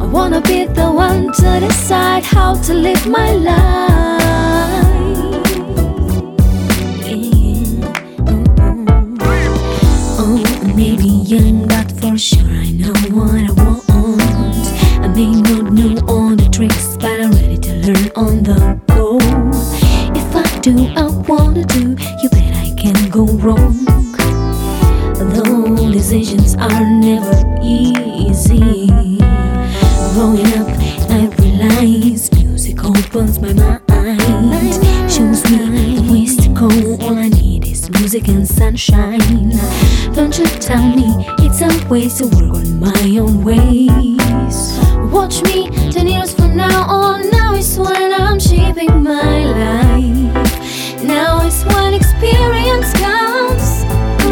wanna be the one to decide how to live my life. Yeah. Oh, I may be young, but for sure I know what I want. I may not know all the tricks, but I'm ready to learn on the go. If I do, I wanna do, you bet I can't go wrong. Though decisions are never easy, growing up I realize music opens my mind, shows me the ways to go. All I need is music and sunshine. Don't you tell me it's a waste to work on my own ways. Watch me 10 years from now on. Now is when I'm shaping my life. Now is when experience counts.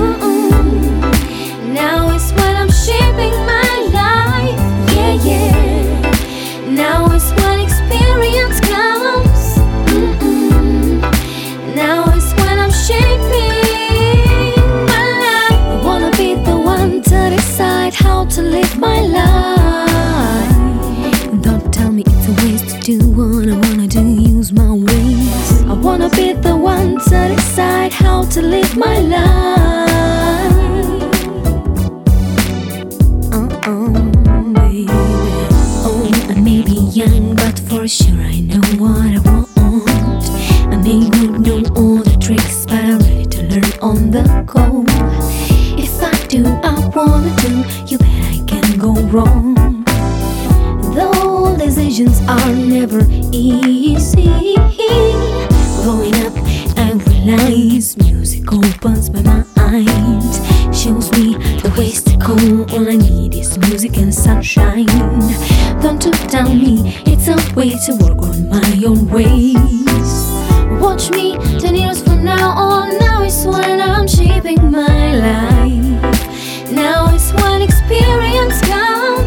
Now is when I'm shaping my life. Yeah, yeah. Now is when experience counts. Now is when I'm shaping my life. I wanna be the one to decide how to live my life. Don't tell me it's a waste to do what I wanna do, use my ways. I wanna be the one to decide how to live my life. Baby. Oh, I may be young, but for sure I know what I want. I may not know all the tricks, but I'm ready to learn on the go. If I do, I wanna do, you bet I can't go wrong. Though decisions are never easy, growing up I realize music opens my mind, shows me the ways to go. All I need is music and sunshine. Don't you tell me it's a way to work on my own ways. Watch me 10 years from now on. Now is when I'm shaping my life. Now is when experience counts.